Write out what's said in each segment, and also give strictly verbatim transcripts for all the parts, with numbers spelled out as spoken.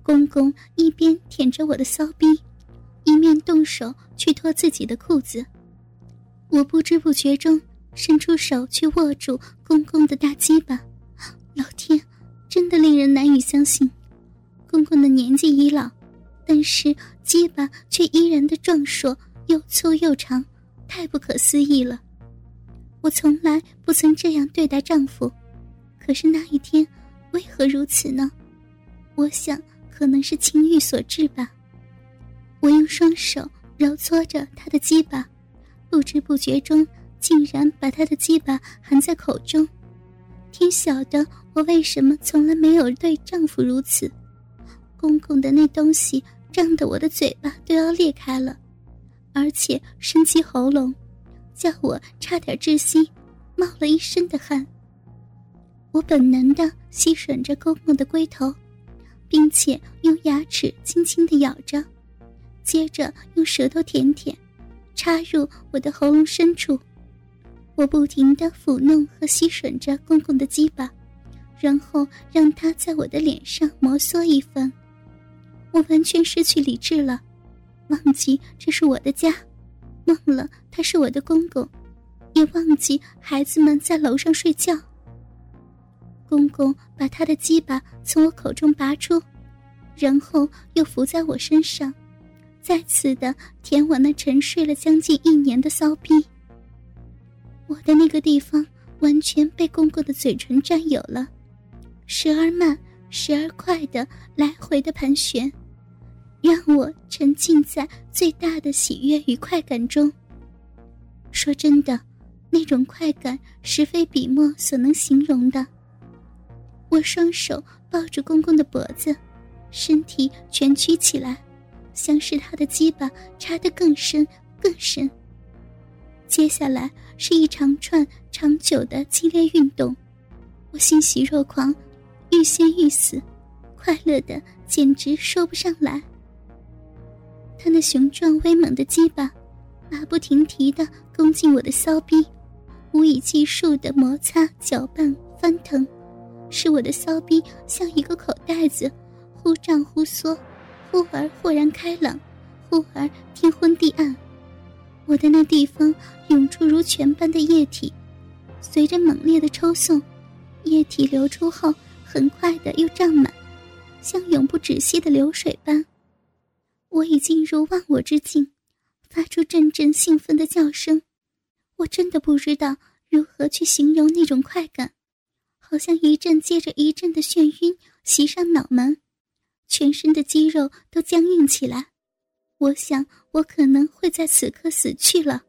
公公一边舔着我的骚逼，一面动手去脱自己的裤子。我不知不觉中伸出手去握住公公的大鸡巴，老天，真的令人难以相信。公公的年纪已老，但是鸡巴却依然的壮硕，又粗又长，太不可思议了。我从来不曾这样对待丈夫，可是那一天为何如此呢？我想可能是情欲所致吧。我用双手揉搓着他的鸡巴，不知不觉中竟然把他的鸡巴含在口中。天晓得我为什么从来没有对丈夫如此。公公的那东西胀得我的嘴巴都要裂开了，而且伸起喉咙，叫我差点窒息，冒了一身的汗。我本能地吸吮着公公的龟头，并且用牙齿轻轻地咬着，接着用舌头舔舔，插入我的喉咙深处。我不停地抚弄和吸吮着公公的鸡巴，然后让他在我的脸上摩挲一番。我完全失去理智了，忘记这是我的家，忘了他是我的公公，也忘记孩子们在楼上睡觉。公公把他的鸡巴从我口中拔出，然后又伏在我身上，再次的舔我那沉睡了将近一年的骚逼。我的那个地方完全被公公的嘴唇占有了，时而慢时而快的来回的盘旋，让我沉浸在最大的喜悦与快感中。说真的，那种快感实非笔墨所能形容的。我双手抱住公公的脖子，身体蜷曲起来，像是他的鸡巴插得更深更深。接下来是一长串长久的激烈运动，我欣喜若狂，欲仙欲死，快乐的简直说不上来。他那雄壮威猛的鸡巴马不停蹄地攻进我的骚逼，无以计数的摩擦搅拌翻腾，使我的骚逼像一个口袋子，忽胀忽缩，忽而豁然开朗，忽而天昏地暗。我的那地方涌出如泉般的液体，随着猛烈的抽送，液体流出后很快的又胀满，像永不止息的流水般。我已进入忘我之境，发出阵阵兴奋的叫声。我真的不知道如何去形容那种快感，好像一阵接着一阵的眩晕袭上脑门，全身的肌肉都僵硬起来。我想我可能会在此刻死去了。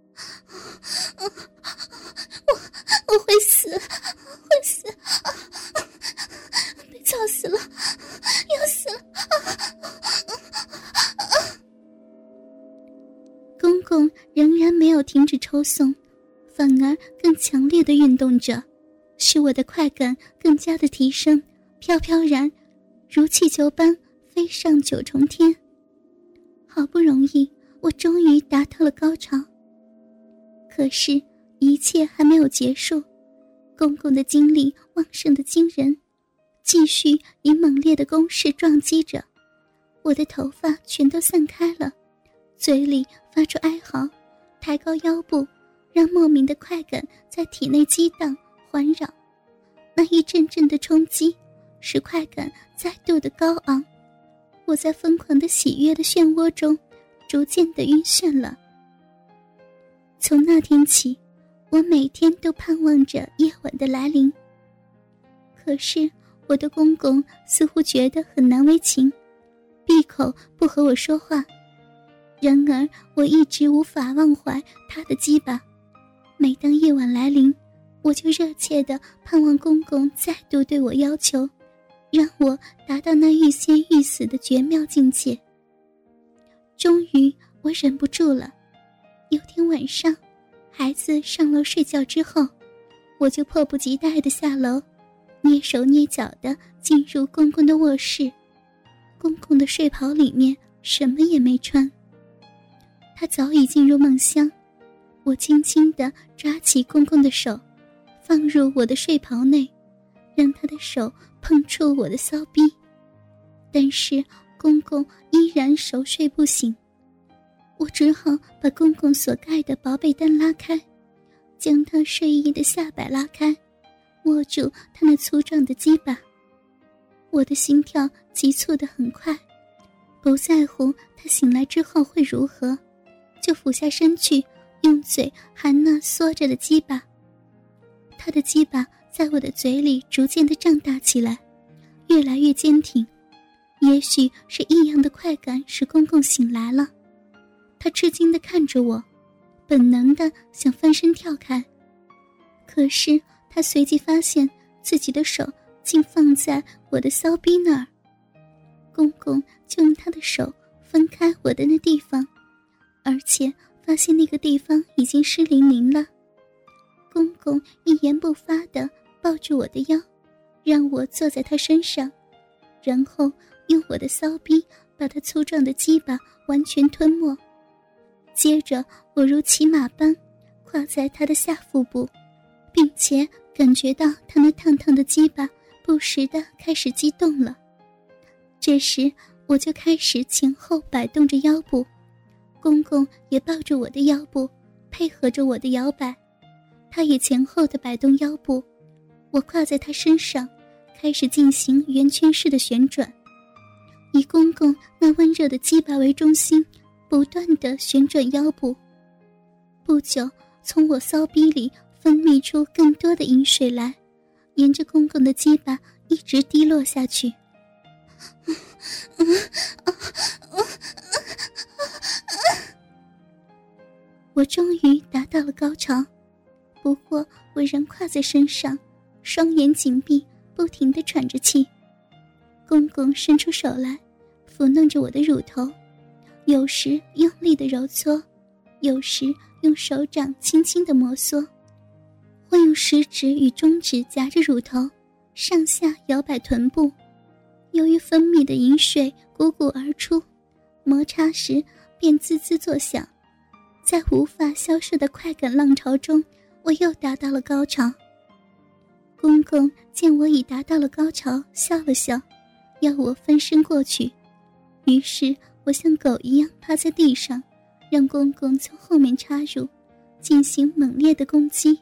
我我会死，会死，被操死了，要死了。公公仍然没有停止抽送，反而更强烈地运动着，使我的快感更加的提升，飘飘然如气球般飞上九重天。好不容易我终于达到了高潮，可是一切还没有结束。公公的精力旺盛的惊人，继续以猛烈的攻势撞击着，我的头发全都散开了，嘴里发出哀嚎，抬高腰部，让莫名的快感在体内激荡环绕。那一阵阵的冲击使快感再度的高昂，我在疯狂的喜悦的漩涡中逐渐的晕眩了。从那天起，我每天都盼望着夜晚的来临。可是我的公公似乎觉得很难为情，闭口不和我说话。然而我一直无法忘怀他的鸡巴，每当夜晚来临，我就热切地盼望公公再度对我要求，让我达到那欲仙欲死的绝妙境界。终于我忍不住了，有天晚上，孩子上楼睡觉之后，我就迫不及待地下楼，蹑手蹑脚地进入公公的卧室。公公的睡袍里面什么也没穿，他早已进入梦乡。我轻轻地抓起公公的手，放入我的睡袍内，让他的手碰触我的骚逼。 但是公公依然熟睡不醒。我只好把公公所盖的薄被单拉开，将他睡衣的下摆拉开，握住他那粗壮的鸡巴。我的心跳急促得很快，不在乎他醒来之后会如何，就俯下身去，用嘴含那缩着的鸡巴。他的鸡巴在我的嘴里逐渐地胀大起来，越来越坚挺。也许是异样的快感使公公醒来了，他吃惊地看着我，本能地想翻身跳开。可是他随即发现自己的手竟放在我的骚逼那儿，公公就用他的手分开我的那地方，而且发现那个地方已经湿淋淋了。公公一言不发地抱住我的腰，让我坐在他身上，然后用我的骚逼把他粗壮的鸡巴完全吞没。接着我如骑马般跨在他的下腹部，并且感觉到他那烫烫的鸡巴不时地开始激动了。这时我就开始前后摆动着腰部，公公也抱住我的腰部，配合着我的摇摆。他也前后地摆动腰部，我跨在他身上，开始进行圆圈式的旋转，以公公那温热的鸡巴为中心，不断地旋转腰部。不久，从我骚逼里分泌出更多的饮水来，沿着公公的鸡巴一直滴落下去。我终于达到了高潮，不过我仍跨在身上，双眼紧闭，不停地喘着气。公公伸出手来，抚弄着我的乳头，有时用力地揉搓，有时用手掌轻轻地摩挲。我用食指与中指夹着乳头，上下摇摆臀部。由于分泌的饮水汩汩而出，摩擦时便滋滋作响。在无法消受的快感浪潮中，我又达到了高潮。公公见我已达到了高潮，笑了笑，要我翻身过去。于是我像狗一样趴在地上，让公公从后面插入，进行猛烈的攻击。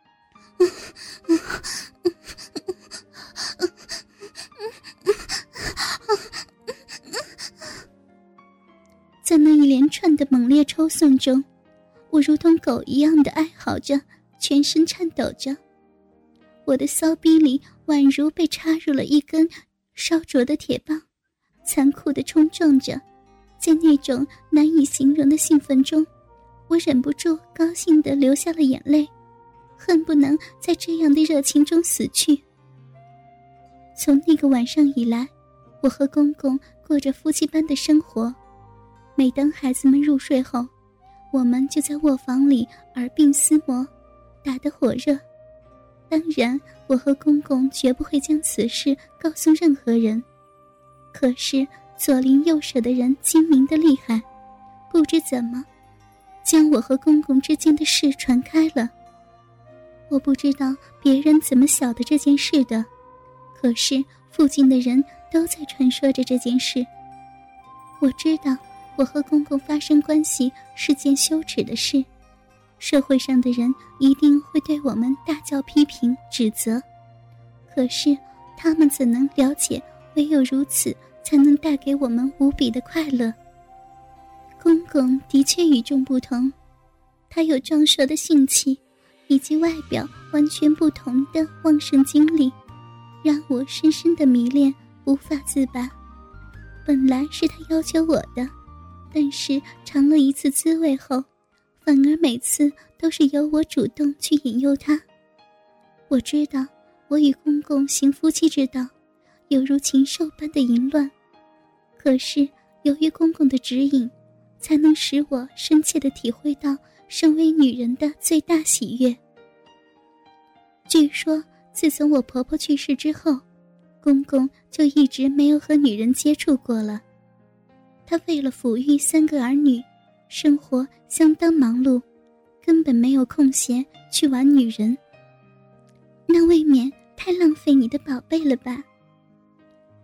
在那一连串的猛烈抽送中，我如同狗一样的哀嚎着，全身颤抖着。我的骚逼里宛如被插入了一根烧灼的铁棒，残酷地冲撞着。在那种难以形容的兴奋中，我忍不住高兴地流下了眼泪，恨不能在这样的热情中死去。从那个晚上以来，我和公公过着夫妻般的生活。每当孩子们入睡后，我们就在卧房里耳鬓厮磨，打得火热。当然，我和公公绝不会将此事告诉任何人。可是左邻右舍的人精明得厉害，不知怎么将我和公公之间的事传开了。我不知道别人怎么晓得这件事的，可是附近的人都在传说着这件事。我知道我和公公发生关系是件羞耻的事，社会上的人一定会对我们大叫批评指责，可是他们怎能了解唯有如此才能带给我们无比的快乐。公公的确与众不同，他有壮硕的性气以及外表完全不同的旺盛精力，让我深深的迷恋，无法自拔。本来是他要求我的，但是尝了一次滋味后，反而每次都是由我主动去引诱他。我知道我与公公行夫妻之道犹如禽兽般的淫乱，可是由于公公的指引，才能使我深切地体会到身为女人的最大喜悦。据说自从我婆婆去世之后，公公就一直没有和女人接触过了。他为了抚育三个儿女，生活相当忙碌，根本没有空闲去玩女人。那未免太浪费你的宝贝了吧？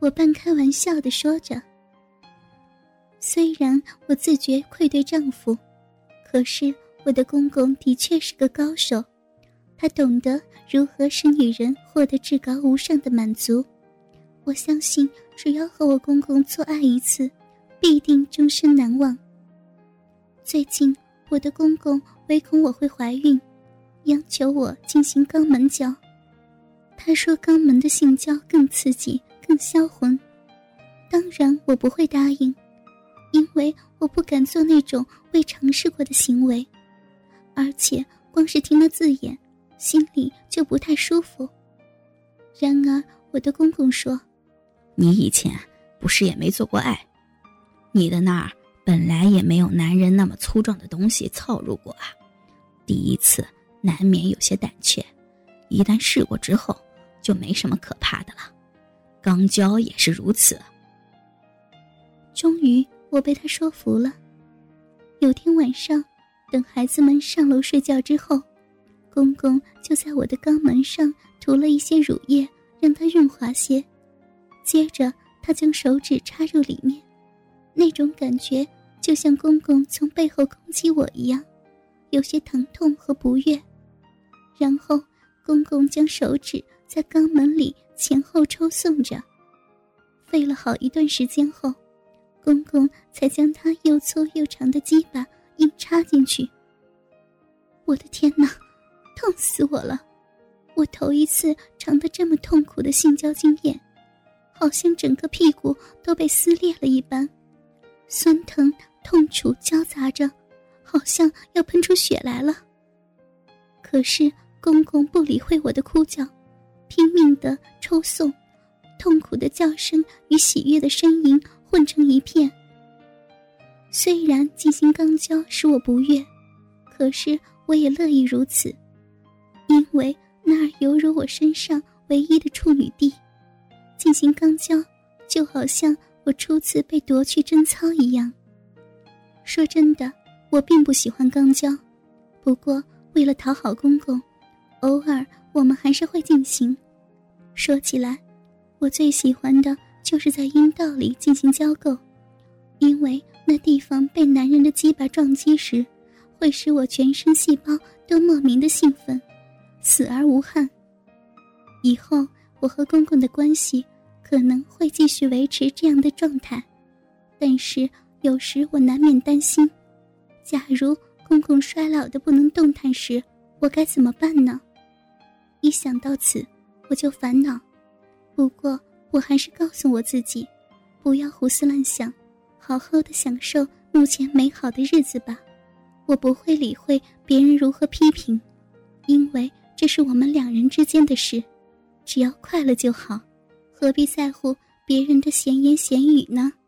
我半开玩笑地说着。虽然我自觉愧对丈夫，可是我的公公的确是个高手，他懂得如何使女人获得至高无上的满足。我相信只要和我公公做爱一次，必定终身难忘。最近我的公公唯恐我会怀孕，央求我进行肛门交。他说肛门的性交更刺激更销魂，当然我不会答应，因为我不敢做那种未尝试过的行为，而且光是听了字眼，心里就不太舒服。然而我的公公说， 你以前不是也没做过爱，你的那儿本来也没有男人那么粗壮的东西凑入过啊，第一次难免有些胆怯，一旦试过之后就没什么可怕的了，肛交也是如此。 终于我被他说服了。有天晚上，等孩子们上楼睡觉之后，公公就在我的肛门上涂了一些乳液，让它润滑些。接着他将手指插入里面，那种感觉就像公公从背后攻击我一样，有些疼痛和不悦。然后公公将手指在肛门里前后抽送着，费了好一段时间后，公公才将他又粗又长的鸡巴硬插进去。我的天哪，痛死我了！我头一次尝到这么痛苦的性交经验，好像整个屁股都被撕裂了一般，酸疼痛楚交杂着，好像要喷出血来了。可是公公不理会我的哭叫，拼命地抽送，痛苦的叫声与喜悦的呻吟混成一片。虽然进行肛交使我不悦，可是我也乐意如此，因为那儿犹如我身上唯一的处女地，进行肛交就好像我初次被夺去贞操一样。说真的，我并不喜欢肛交，不过为了讨好公公，偶尔我们还是会进行。说起来，我最喜欢的就是在阴道里进行交媾，因为那地方被男人的鸡巴撞击时，会使我全身细胞都莫名的兴奋，死而无憾。以后我和公公的关系可能会继续维持这样的状态，但是有时我难免担心，假如公公衰老的不能动弹时，我该怎么办呢？一想到此，我就烦恼。不过我还是告诉我自己，不要胡思乱想，好好的享受目前美好的日子吧。我不会理会别人如何批评，因为这是我们两人之间的事，只要快乐就好，何必在乎别人的闲言闲语呢？